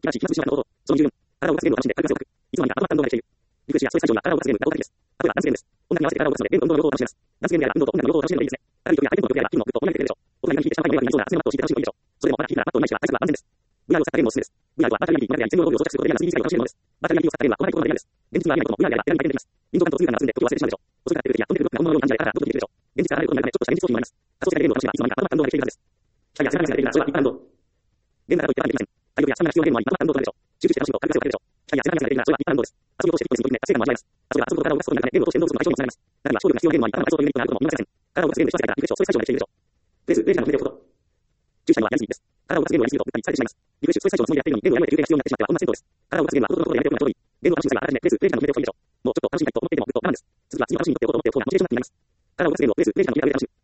気晴らしい、気まずしの方法、その十分。体を動かすゲームを楽しんで、軽く汗をかく。いつの間にか頭が運動ができている。リフレッシュやストレス解消には体を動かすゲームが効果的です。例えばダンスゲームです。音楽に合わせて体を動かすので、ゲームと運動の両方を楽しめます。ダンスゲームやら運動と音楽の両方を楽しめるのがいいですね。歩いとやテンポの曲やら気分のグッと音楽ができるでしょう。お隣に弾いてシャンパインのようになりそうな汗のマットを敷いて楽しむのがいいでしょう。それでもまだ弾いたらマットをないしは対策は万全です。VR を使ったゲームもおすすめです。VR はバッテリーが低いのでや全容動力を装着することでリアルな 3D 世界を楽しめるものです。バッテリーが低いを使ったゲームは細かいところまでリアルです。現実には見ないことも VR やら手紙に体験できます。臨場感と痛感が増んで時を忘れてしまうでしょう。遅くなっている時や飛んでくるブロックが本物のように感じられたらドキドキできるでしょう。現実があらゆることになるためちょっとした現実逃避もあります。仮想世界でゲームを楽しめばいつの間にか頭が運動ができているはずです。機械や背中ができるならそれは一般運動。ゲームだからといってはできません。体力やスタミナが必要なゲームは一般運動となるでしょう。集中して楽しむと軽く汗をかけるでしょう。機械や背中ができるならそれは一般運動です。遊びを通してフィットネスに取り組んで達成感も味わえます。遊びは遊ぶと体を動かすことになるためゲームを通して運動すると相性にもつながります。だから勝利が必要なゲームは一般の体操というメリットがあることも見逃せません。体を動かすゲームで一汗かいたらリフレッシュをストレス解消ができているでしょう。プレス、0時間の決めておくこと。注意したいのはやりすぎです。体を動かすゲームをやりすぎるとうっかりされてしまいます。リフレッシュ、ストレス解消のつもりでやっているのにゲームをやめて休憩が必要になってしまっては本末転倒です。体を動かすゲームはほどほどのところでやめておくのがちょうどいい。ゲームを楽しむ際はあらかじめプレス、0時間の決めておくといいでしょう。もうちょっと楽しみたいと思っていてもぐっと我慢です。次は次を楽しみにとっておこうと思っておく方がモチベーションになります。体を動かすゲームをプレス、0時間の決めて楽しむ。